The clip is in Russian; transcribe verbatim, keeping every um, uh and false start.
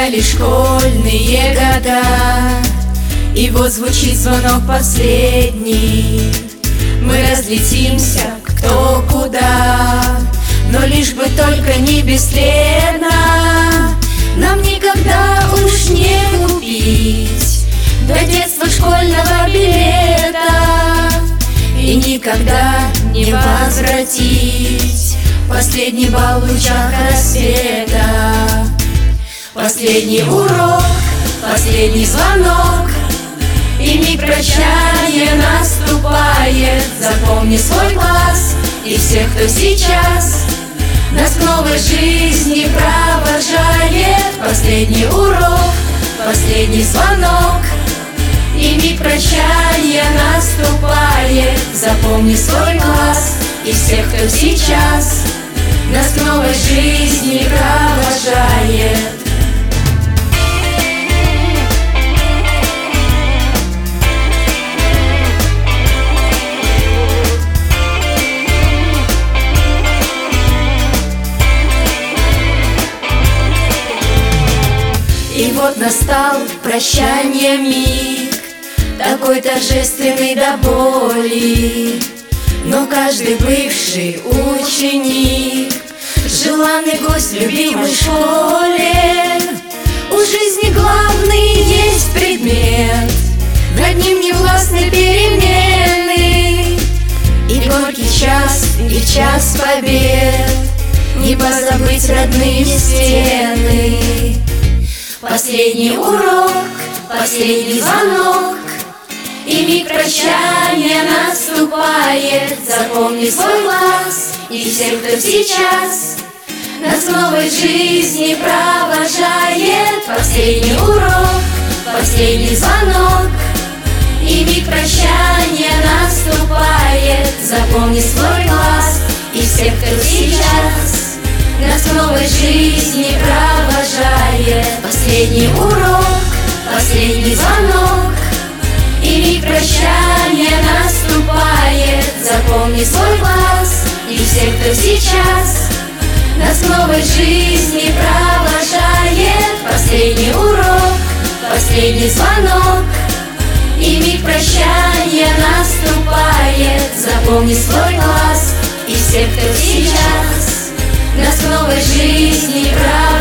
прощались школьные года, и вот звучит звонок последний. Мы разлетимся кто куда, но лишь бы только не бесследно. Нам никогда уж не купить до детства школьного билета, и никогда не возвратить последний бал в лучах рассвета. Последний урок, последний звонок, и миг прощания наступает. Запомни свой класс и всех, кто сейчас нас к новой жизни провожает. Последний урок, последний звонок, и миг прощания наступает. Запомни свой класс и всех, кто сейчас нас к новой жизни провожает. И вот настал прощание миг, такой торжественный до боли. Но каждый бывший ученик, желанный гость в любимой школе. У жизни главный есть предмет, над ним не властны перемены. И горький час, и в час побед не позабыть родные стены. Последний урок, последний звонок, и миг прощания наступает. Запомни свой класс и всех, кто сейчас нас к новой жизни провожает. Последний урок, последний звонок, и миг прощания наступает. Запомни свой класс и всех, кто сейчас нас к новой жизни провожает. Последний урок, последний звонок, и миг прощания наступает. Запомни свой класс и всех, кто сейчас нас к новой жизни провожает. Последний урок, последний звонок, и миг прощания наступает. Запомни свой класс и всех, кто сейчас нас к новой жизни провожает.